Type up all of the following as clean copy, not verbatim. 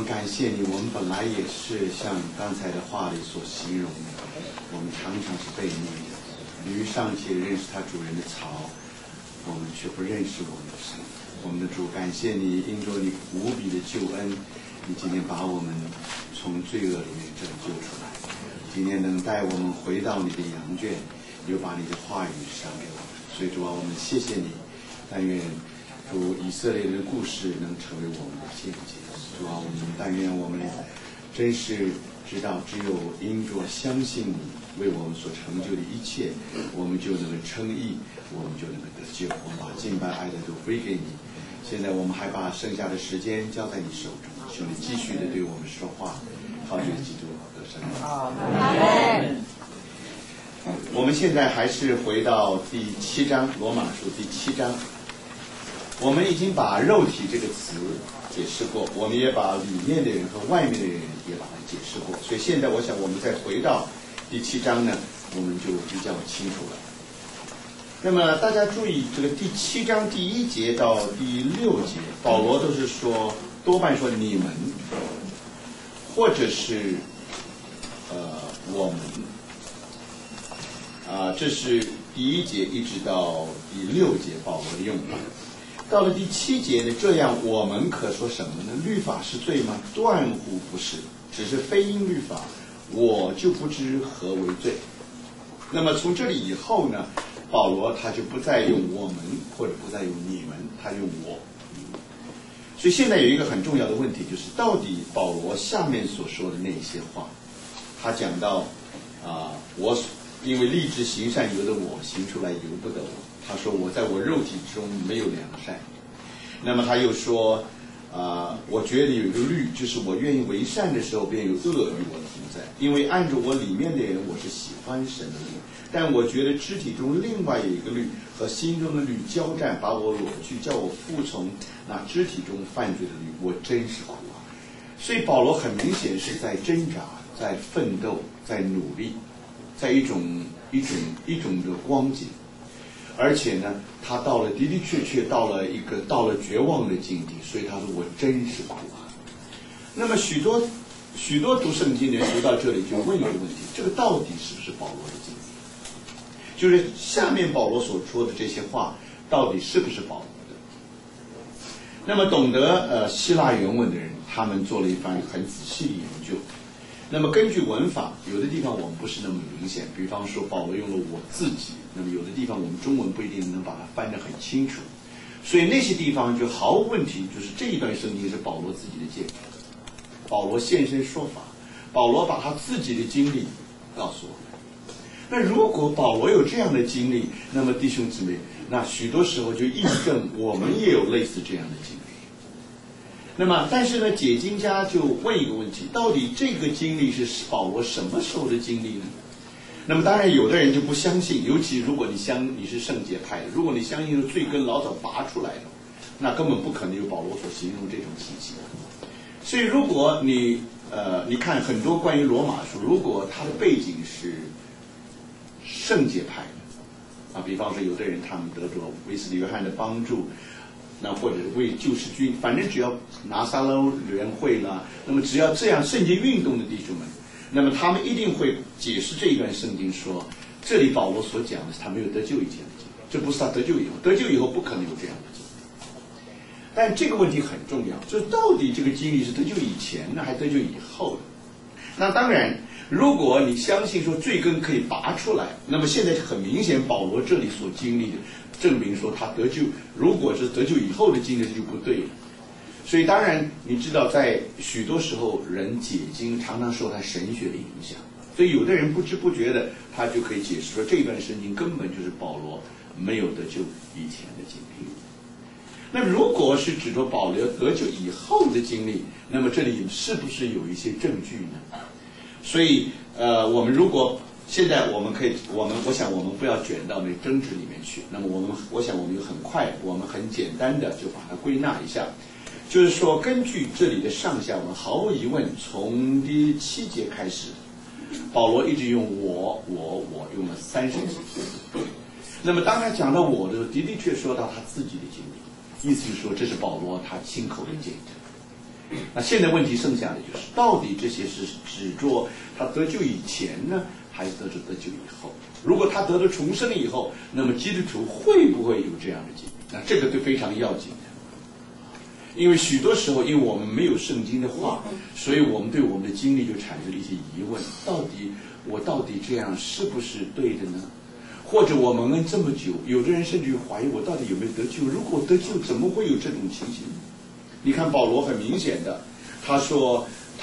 感谢你，我们本来也是像刚才的话里所形容的，我们常常是被逆的。驴尚且认识它主人的槽，我们却不认识我们的神。我们的主，感谢你，因着你无比的救恩，你今天把我们从罪恶里面拯救出来，今天能带我们回到你的羊圈，又把你的话语赏给我们。所以主啊，我们谢谢你，但愿主以色列人的故事能成为我们的见解。主啊，我们但愿我们真是知道，只有因着相信你为我们所成就的一切，我们就能够称义，我们就能够得救。我们把敬拜爱的都归给你。现在我们还把剩下的时间交在你手中，求你继续的对我们说话，靠着基督得胜。阿门。我们现在还是回到第7章，罗马书第7章。我们已经把肉体这个词解释过，我们也把里面的人和外面的人也把它解释过，所以现在我想我们再回到第7章呢，我们就比较清楚了。那么大家注意，这个第7章第1节到第6节，保罗都是说，多半说你们，或者是我们，这是第1节一直到第6节保罗的用法。到了第7节呢，这样我们可说什么呢？律法是罪吗？断乎不是，只是非因律法，我就不知何为罪。那么从这里以后呢，保罗他就不再用我们，或者不再用你们，他用我。所以现在有一个很重要的问题，就是到底保罗下面所说的那些话，他讲到我因为立志行善由得我，行出来由不得我。他说我在我肉体中没有良善。那么他又说我觉得有一个律，就是我愿意为善的时候，便有恶与我同在。因为按着我里面的人，我是喜欢神的律，但我觉得肢体中另外有一个律和心中的律交战，把我裸去，叫我服从那肢体中犯罪的律，我真是苦啊！所以保罗很明显是在挣扎，在奋斗，在努力，在一种的光景。而且呢，他的确到了绝望的境地，所以他说我真是苦啊。那么许多读圣经的人读到这里就问一个问题，这个到底是不是保罗的经历？就是下面保罗所说的这些话到底是不是保罗的？那么懂得希腊原文的人，他们做了一番很仔细的研究。那么根据文法，有的地方我们不是那么明显，比方说保罗用了我自己，那么有的地方我们中文不一定能把它翻得很清楚，所以那些地方就毫无问题，就是这一段圣经是保罗自己的见证，保罗现身说法，保罗把他自己的经历告诉我们。那如果保罗有这样的经历，那么弟兄姊妹，那许多时候就印证我们也有类似这样的经历。那么但是呢，解经家就问一个问题，到底这个经历是保罗什么时候的经历呢？那么当然有的人就不相信，尤其如果你是圣洁派的，如果你相信是罪根老早拔出来的，那根本不可能有保罗所形容这种情形。所以如果你看很多关于罗马书，如果它的背景是圣洁派的比方说有的人他们得着卫斯理约翰的帮助，那或者是为救世军，反正只要拿撒勒联会啦，那么只要这样圣洁运动的弟兄们，那么他们一定会解释这一段圣经说，这里保罗所讲的是他没有得救以前的经历，这不是他得救以后，得救以后不可能有这样的经历。但这个问题很重要，就是到底这个经历是得救以前呢，还是得救以后的？那当然，如果你相信说罪根可以拔出来，那么现在很明显，保罗这里所经历的证明说他得救，如果是得救以后的经历就不对了。所以当然你知道，在许多时候人解经常常受他神学的影响，所以有的人不知不觉的他就可以解释说这段圣经根本就是保罗没有得救以前的经历。那如果是指着保罗得救以后的经历，那么这里是不是有一些证据呢？所以我们如果现在我想我们不要卷到那争执里面去，那么我想我们我们很简单的就把它归纳一下，就是说根据这里的上下文，毫无疑问从第7节开始，保罗一直用我用了30次。那么当他讲到我的时候，的确说到他自己的经历，意思是说这是保罗他亲口的见证。 那现在问题剩下的就是，到底这些是指着他得救以前呢，还是得救以后？如果他得了重生以后，那么基督徒会不会有这样的经历？那这个就非常要紧的。因为许多时候，因为我们没有圣经的话，所以我们对我们的经历就产生了一些疑问：我到底这样是不是对的呢？或者我蒙恩这么久，有的人甚至于怀疑我到底有没有得救？如果得救，怎么会有这种情形？你看保罗很明显的，他说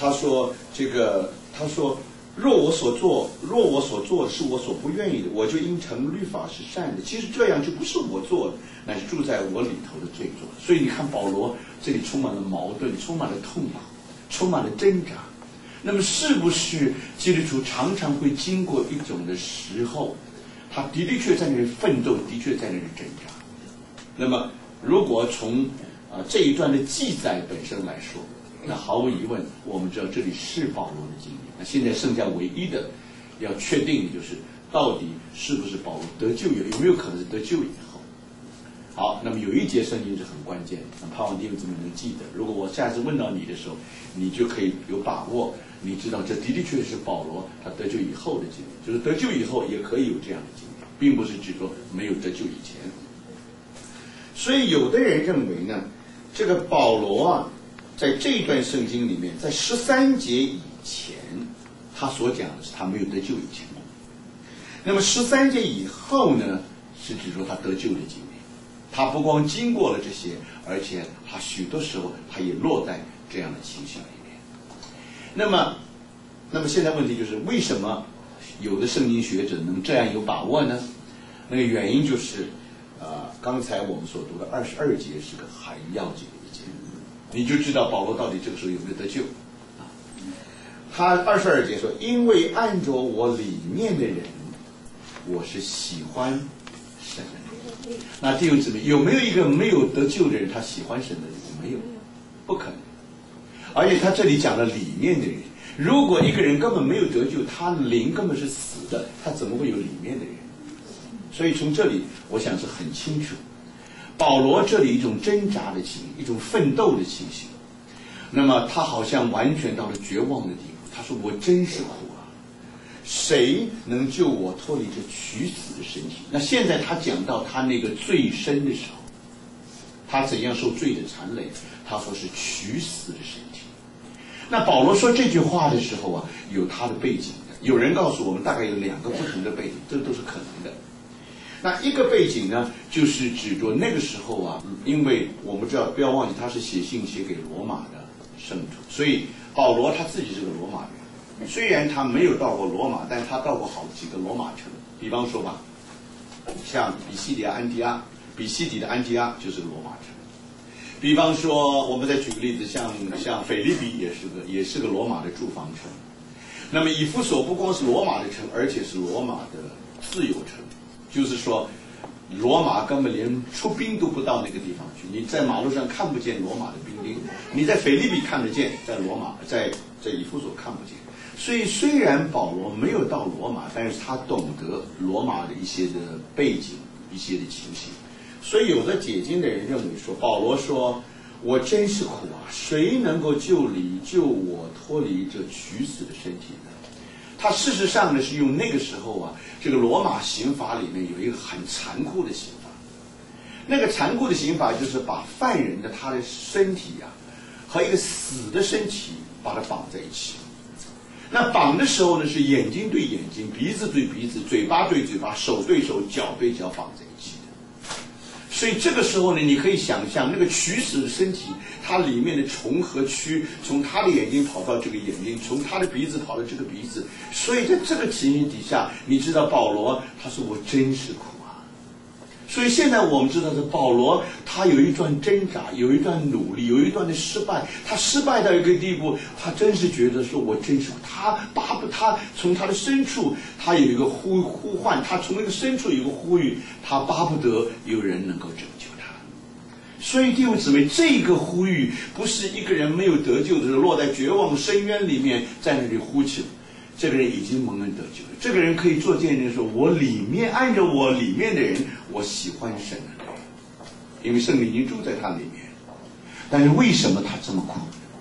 若我所做的是我所不愿意的，我就应承律法是善的。其实这样就不是我做的，乃是住在我里头的罪作。所以你看保罗这里充满了矛盾，充满了痛苦，充满了挣扎。那么是不是基督徒常常会经过一种的时候，他的确在那里奋斗，的确在那里挣扎？那么如果从这一段的记载本身来说，那毫无疑问，我们知道这里是保罗的经历。那现在剩下唯一的要确定的就是，到底是不是保罗得救有没有可能是得救以后？好，那么有一节圣经是很关键的，那盼望弟兄姊妹能记得。如果我下次问到你的时候，你就可以有把握，你知道这的确是保罗他得救以后的经历，就是得救以后也可以有这样的经历，并不是指说没有得救以前。所以有的人认为呢，这个保罗啊，在这段圣经里面，在13节以前，他所讲的是他没有得救以前。那么13节以后呢，是指说他得救的经历。他不光经过了这些，而且他许多时候他也落在这样的情形里面。那么现在问题就是，为什么有的圣经学者能这样有把握呢？那个原因就是，刚才我们所读的22节是个很要紧的一节，你就知道保罗到底这个时候有没有得救啊？他22节说：“因为按着我里面的人，我是喜欢神的。”那弟兄姊妹，有没有一个没有得救的人他喜欢神的人？没有，不可能。而且他这里讲了里面的人，如果一个人根本没有得救，他灵根本是死的，他怎么会有里面的人？所以从这里我想是很清楚，保罗这里一种挣扎的情形，一种奋斗的情形。那么他好像完全到了绝望的地步，他说：“我真是苦啊！谁能救我脱离这取死的身体？”那现在他讲到他那个罪身的时候，他怎样受罪的缠累？他说是取死的身体。那保罗说这句话的时候啊，有他的背景的。有人告诉我们，大概有2个不同的背景，这都是可能的。那一个背景呢，就是指着那个时候啊，因为我们知道，不要忘记他是写信写给罗马的圣徒，所以保罗他自己是个罗马人。虽然他没有到过罗马，但他到过好几个罗马城。比方说吧，像比西底的安提阿就是个罗马城。比方说，我们再举个例子，像腓立比也是个罗马的住房城。那么以弗所不光是罗马的城，而且是罗马的自由城，就是说，罗马根本连出兵都不到那个地方去，你在马路上看不见罗马的兵丁，你在腓立比看得见，在以弗所看不见。所以虽然保罗没有到罗马，但是他懂得罗马的一些的背景，一些的情形。所以有的解经的人认为说，保罗说：“我真是苦啊，谁能够救我脱离这取死的身体呢？”他事实上呢是用那个时候啊，这个罗马刑法里面有一个很残酷的刑法，那个残酷的刑法就是把犯人的他的身体啊和一个死的身体把它绑在一起。那绑的时候呢，是眼睛对眼睛，鼻子对鼻子，嘴巴对嘴巴，手对手，脚对脚绑在一起的。所以这个时候呢，你可以想象那个取死的身体，它里面的重合区从他的眼睛跑到这个眼睛，从他的鼻子跑到这个鼻子。所以在这个情形底下，你知道保罗他说：“我真是苦啊。”所以现在我们知道，这保罗他有一段挣扎，有一段努力，有一段的失败。他失败到一个地步，他真是觉得说：“我真是苦。”他从他的深处，他有一个呼唤，他从那个深处有一个呼吁，他巴不得有人能够拯救他。所以弟兄姊妹，这个呼吁不是一个人没有得救的时候落在绝望深渊里面在那里呼求。这个人已经蒙恩得救了，这个人可以做见证说：“我里面按着我里面的人，我喜欢神的人，因为圣灵已经住在他里面。”但是为什么他这么苦？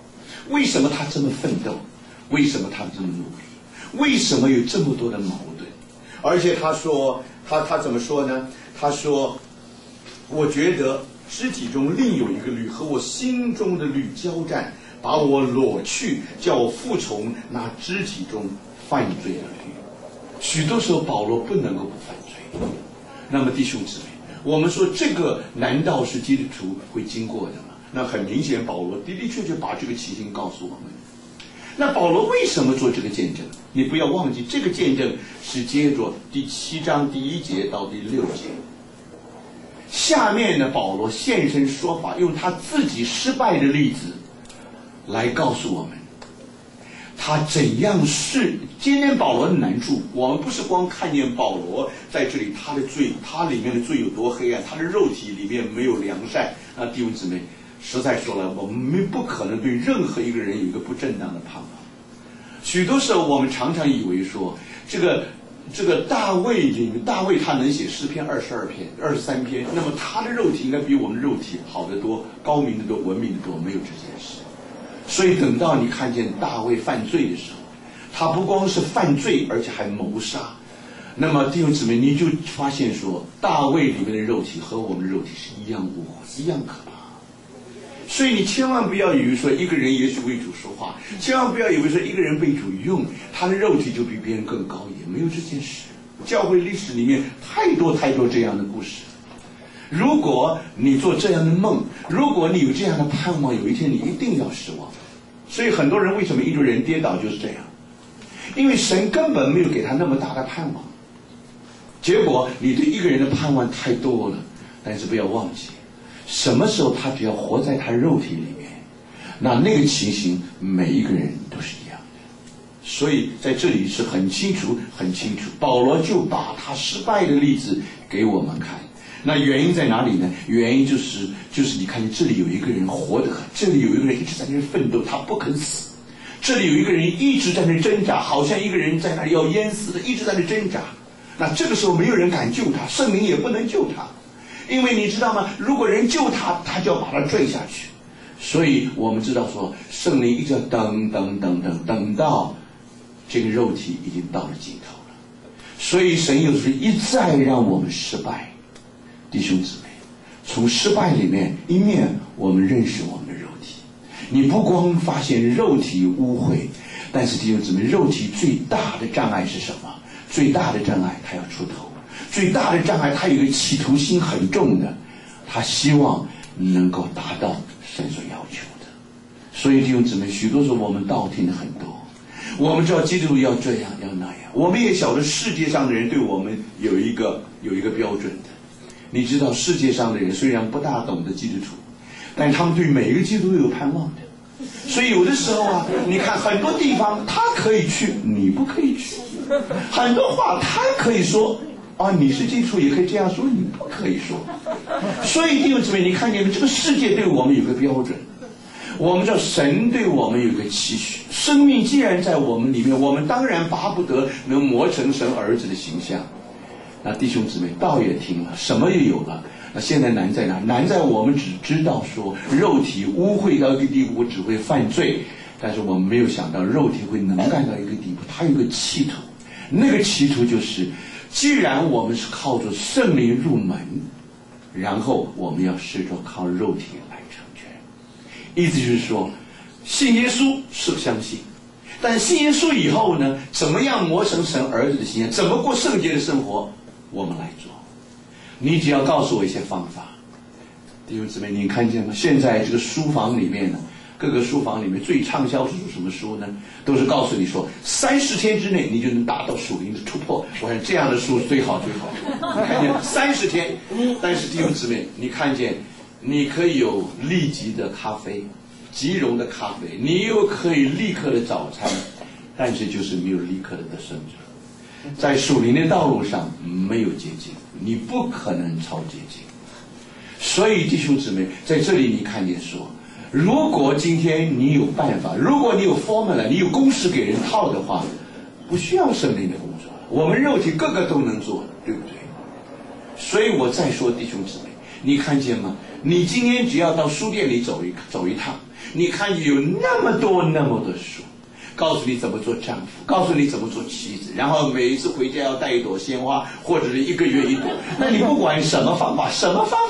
为什么他这么奋斗？为什么他这么努力？为什么有这么多的矛盾？而且他说，他怎么说呢？他说，我觉得肢体中另有一个律和我心中的律交战，把我裸去，叫我服从那肢体中犯罪的律。许多时候保罗不能够不犯罪。那么弟兄姊妹，我们说这个难道是基督徒会经过的吗？那很明显，保罗的的确确把这个情形告诉我们。那保罗为什么做这个见证？你不要忘记，这个见证是接着第7章第1节到第6节。下面呢，保罗现身说法，用他自己失败的例子来告诉我们，他怎样是。今天保罗的难处，我们不是光看见保罗在这里他的罪，他里面的罪有多黑暗，他的肉体里面没有良善。那弟兄姊妹，实在说了，我们不可能对任何一个人有一个不正当的盼望。许多时候我们常常以为说，这个大卫他能写诗篇22篇、23篇，那么他的肉体应该比我们的肉体好得多、高明得多、文明得多，没有这件事。所以等到你看见大卫犯罪的时候，他不光是犯罪，而且还谋杀。那么弟兄姊妹，你就发现说，大卫里面的肉体和我们的肉体是一样污秽，一样可怕。所以你千万不要以为说一个人也许为主说话，千万不要以为说一个人被主用，他的肉体就比别人更高，也没有这件事。教会历史里面太多这样的故事。如果你做这样的梦，如果你有这样的盼望，有一天你一定要失望。所以很多人为什么一个人跌倒就是这样，因为神根本没有给他那么大的盼望。结果你对一个人的盼望太多了，但是不要忘记，什么时候他只要活在他肉体里面，那个情形每一个人都是一样的。所以在这里是很清楚保罗就把他失败的例子给我们看。那原因在哪里呢？原因就是你看见这里有一个人活得很，这里有一个人一直在那奋斗，他不肯死。这里有一个人一直在那挣扎，好像一个人在那里要淹死的，一直在那挣扎。那这个时候没有人敢救他，圣灵也不能救他，因为你知道吗？如果人救他，他就要把他坠下去。所以我们知道说，圣灵一直要等到这个肉体已经到了尽头了。所以神有时一再让我们失败。弟兄姊妹，从失败里面一面我们认识我们的肉体。你不光发现肉体污秽，但是弟兄姊妹，肉体最大的障碍是什么？最大的障碍他要出头，最大的障碍他有一个企图心很重的，他希望能够达到神所要求的。所以弟兄姊妹，许多时候我们道听的很多，我们知道基督徒要这样要那样，我们也晓得世界上的人对我们有一个标准的。你知道世界上的人虽然不大懂得基督徒，但是他们对每一个基督徒都有盼望的。所以有的时候啊，你看很多地方他可以去，你不可以去；很多话他可以说啊，你是基督徒也可以这样说，你不可以说。所以弟兄姊妹，你看见这个世界对我们有个标准，我们知道神对我们有个期许。生命既然在我们里面，我们当然巴不得能磨成神儿子的形象。那弟兄姊妹，道也听了，什么也有了，那现在难在哪？难在我们只知道说肉体污秽到一个地步只会犯罪，但是我们没有想到肉体会能干到一个地步，它有个企图。那个企图就是，既然我们是靠着圣灵入门，然后我们要试着靠肉体来成全。意思就是说，信耶稣是相信，但信耶稣以后呢，怎么样磨成神儿子的形象，怎么过圣洁的生活，我们来做。你只要告诉我一些方法。弟兄姊妹，你看见吗？现在这个书房里面呢，各个书房里面最畅销的是什么书呢？都是告诉你说30天之内你就能达到属灵的突破。我想这样的书最好。你看见30天，但是弟兄姊妹，你看见你可以有立即的咖啡，即溶的咖啡，你又可以立刻的早餐，但是就是没有立刻的得胜者。在属灵的道路上没有捷径，你不可能超捷径。所以弟兄姊妹，在这里你看见说，如果今天你有办法，如果你有 formula， 你有公式给人套的话，不需要圣灵的工作，我们肉体个个都能做，对不对？所以我再说弟兄姊妹， 你看见吗？你今天只要到书店里走一趟，你看见有那么多的书，告诉你怎么做丈夫，告诉你怎么做妻子，然后每一次回家要带一朵鲜花，或者是1个月1朵。那你不管什么方法